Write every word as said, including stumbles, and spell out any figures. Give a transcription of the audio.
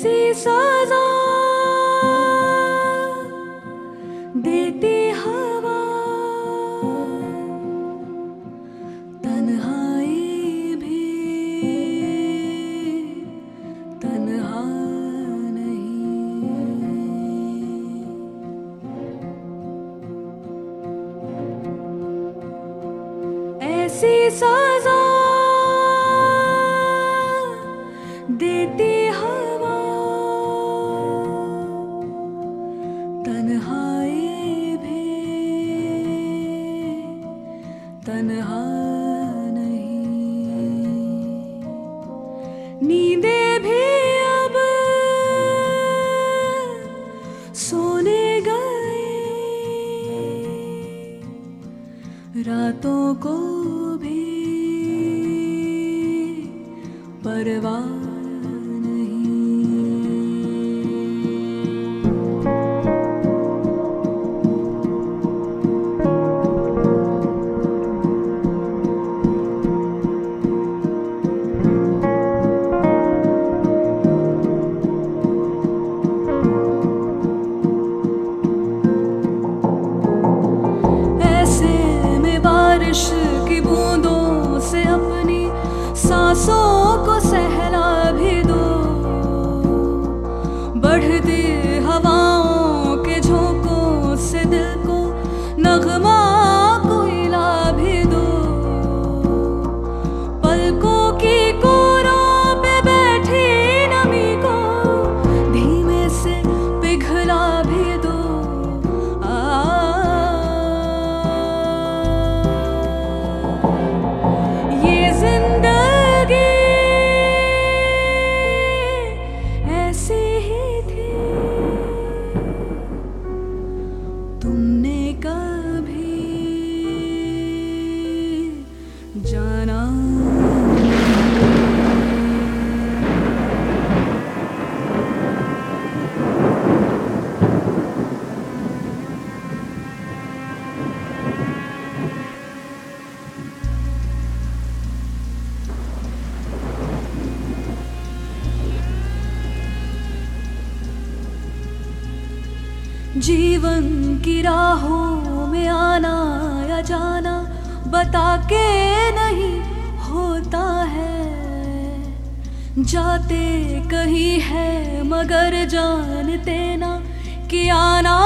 ऐसी सजा देती हवा, तन्हाई भी तन्हा नहीं। ऐसी सजा देती हवा, तन्हाई भी तन्हा नहीं। नींदें भी अब सोने गई, रातों को भी परवाह बारिश की बूंदों से अपनी सांसों को सहला भी दो, बढ़ती हवाओं के झोंकों से दिल को नगमा कोई ला भी दो। पलकों की कोरों पे बैठी नमी को धीमे से पिघला भी दो। तुमने कभी जाना जीवन की राहों में आना या जाना बता के नहीं होता है। जाते कहीं है मगर जानते ना कि आना